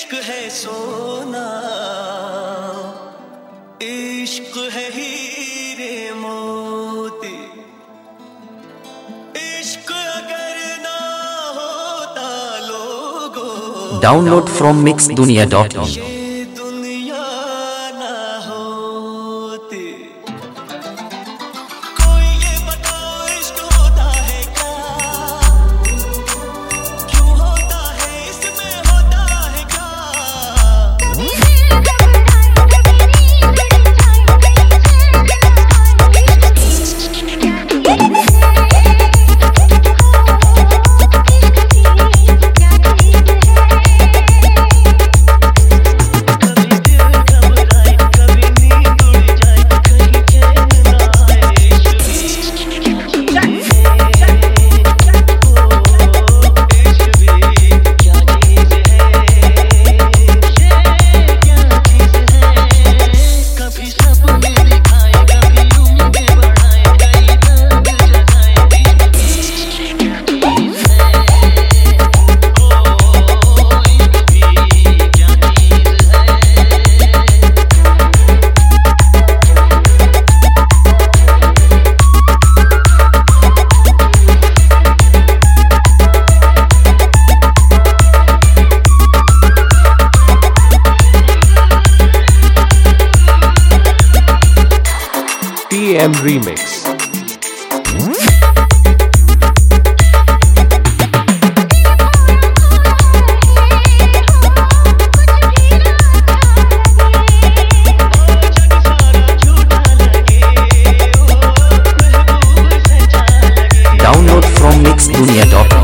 इश्क है सोना, इश्क है हीरे मोती, इश्क अगर ना होता लोगों। Download from mixdunia.in। ये दुनिया ना होती। कोई ये बताओ इश्क होता है क्या, क्यों होता है, इसमें होता है क्या। TM Remix। Download from mixdunia.in।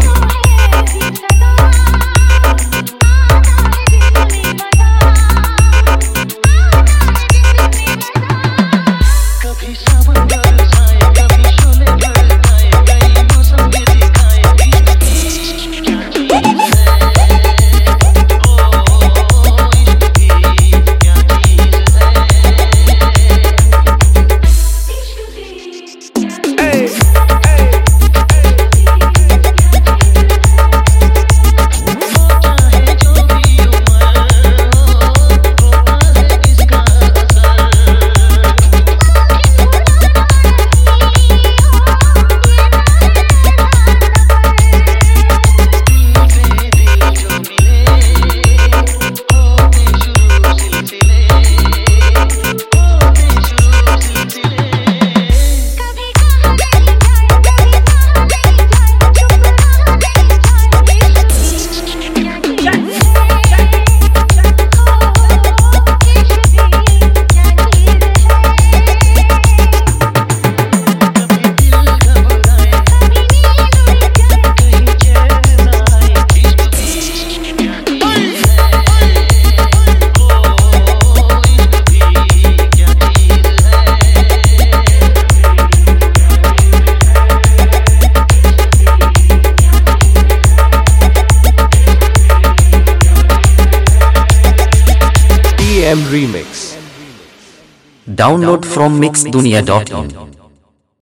TM Remix। Download from mixdunia.in।